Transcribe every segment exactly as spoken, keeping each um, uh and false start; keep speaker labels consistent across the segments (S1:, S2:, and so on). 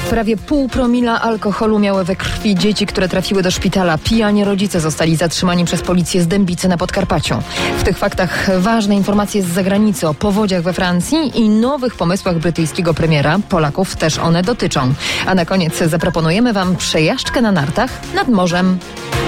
S1: Prawie pół promila alkoholu miały we krwi dzieci, które trafiły do szpitala. Pijani rodzice zostali zatrzymani przez policję z Dębicy na Podkarpaciu. W tych faktach ważne informacje z zagranicy o powodziach we Francji i nowych pomysłach brytyjskiego premiera. Polaków też one dotyczą. A na koniec zaproponujemy Wam przejażdżkę na nartach nad morzem.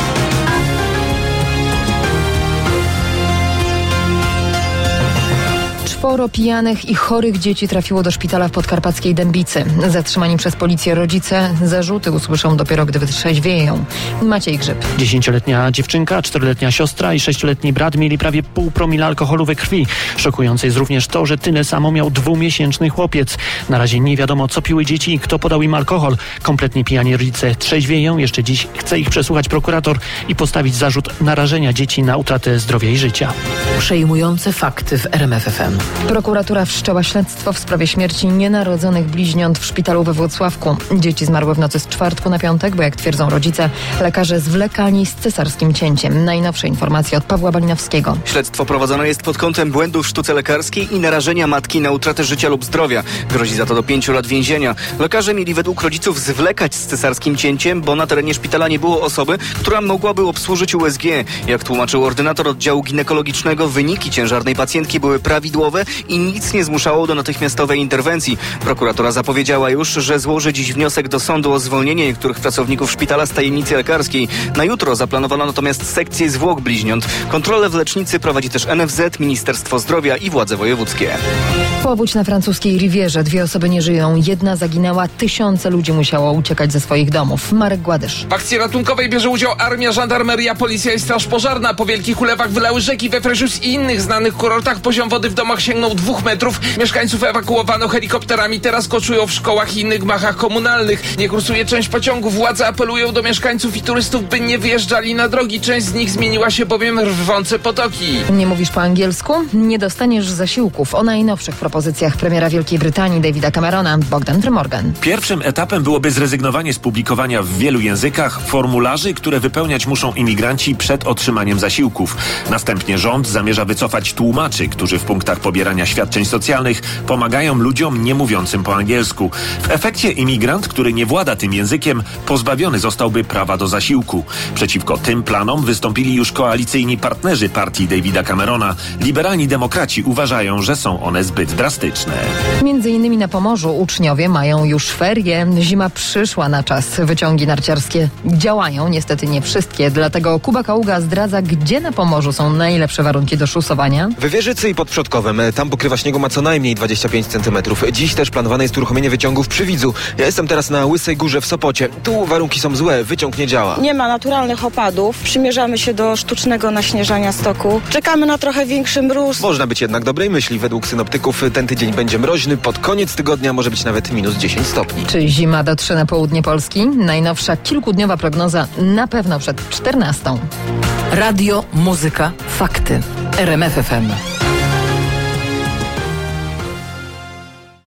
S1: Czworo pijanych i chorych dzieci trafiło do szpitala w podkarpackiej Dębicy. Zatrzymani przez policję rodzice zarzuty usłyszą dopiero, gdy wytrzeźwieją. Maciej Grzyb.
S2: Dziesięcioletnia dziewczynka, czteroletnia siostra i sześcioletni brat mieli prawie pół promila alkoholu we krwi. Szokujące jest również to, że tyle samo miał dwumiesięczny chłopiec. Na razie nie wiadomo, co piły dzieci i kto podał im alkohol. Kompletnie pijani rodzice trzeźwieją. Jeszcze dziś chce ich przesłuchać prokurator i postawić zarzut narażenia dzieci na utratę zdrowia i życia.
S3: Przejmujące fakty w R M F F M.
S1: Prokuratura wszczęła śledztwo w sprawie śmierci nienarodzonych bliźniąt w szpitalu we Włocławku. Dzieci zmarły w nocy z czwartku na piątek, bo jak twierdzą rodzice, lekarze zwlekali z cesarskim cięciem. Najnowsze informacje od Pawła Balinowskiego.
S4: Śledztwo prowadzone jest pod kątem błędów w sztuce lekarskiej i narażenia matki na utratę życia lub zdrowia. Grozi za to do pięciu lat więzienia. Lekarze mieli według rodziców zwlekać z cesarskim cięciem, bo na terenie szpitala nie było osoby, która mogłaby obsłużyć U S G. Jak tłumaczył ordynator oddziału ginekologicznego, wyniki ciężarnej pacjentki były prawidłowe i nic nie zmuszało do natychmiastowej interwencji. Prokuratura zapowiedziała już, że złoży dziś wniosek do sądu o zwolnienie niektórych pracowników szpitala z tajemnicy lekarskiej. Na jutro zaplanowano natomiast sekcję zwłok bliźniąt. Kontrolę w lecznicy prowadzi też N F Z, Ministerstwo Zdrowia i władze wojewódzkie.
S1: Powódź na francuskiej Rivierze. Dwie osoby nie żyją. Jedna zaginęła. Tysiące ludzi musiało uciekać ze swoich domów. Marek Gładysz.
S5: W akcji ratunkowej bierze udział armia, żandarmeria, policja i straż pożarna. Po wielkich ulewach wylały rzeki we Fréjus i innych znanych kurortach. Poziom wody w domach sięgnął dwóch metrów. Mieszkańców ewakuowano helikopterami. Teraz koczują w szkołach i innych gmachach komunalnych. Nie kursuje część pociągów. Władze apelują do mieszkańców i turystów, by nie wyjeżdżali na drogi. Część z nich zmieniła się bowiem w rwące potoki.
S1: Nie mówisz po angielsku? Nie dostaniesz zasiłków. O najnowszych propozycjach premiera Wielkiej Brytanii Davida Camerona. Bogdan Trymorgan.
S6: Pierwszym etapem byłoby zrezygnowanie z publikowania w wielu językach formularzy, które wypełniać muszą imigranci przed otrzymaniem zasiłków. Następnie rząd zamierza wycofać tłumaczy, którzy w punktach pobierania świadczeń socjalnych pomagają ludziom nie mówiącym po angielsku. W efekcie imigrant, który nie włada tym językiem, pozbawiony zostałby prawa do zasiłku. Przeciwko tym planom wystąpili już koalicyjni partnerzy partii Davida Camerona. Liberalni demokraci uważają, że są one zbyt drastyczne.
S1: Między innymi na Pomorzu uczniowie mają już ferie. Zima przyszła na czas. Wyciągi narciarskie działają, niestety nie wszystkie. Dlatego Kuba Kaługa zdradza, gdzie na Pomorzu są najlepsze warunki do szusowania.
S7: W Wieżycy i pod Przodkowem. Tam pokrywa śniegu ma co najmniej dwadzieścia pięć centymetrów. Dziś też planowane jest uruchomienie wyciągów przy Widzu. Ja jestem teraz na Łysej Górze w Sopocie. Tu warunki są złe, wyciąg nie działa.
S8: Nie ma naturalnych opadów. Przymierzamy się do sztucznego naśnieżania stoku. Czekamy na trochę większy mróz.
S7: Można być jednak dobrej myśli. Według synoptyków ten tydzień będzie mroźny. Pod koniec tygodnia może być nawet minus dziesięć stopni.
S1: Czy zima dotrze na południe Polski? Najnowsza kilkudniowa prognoza na pewno przed czternastą.
S3: Radio, muzyka, fakty. R M F F M.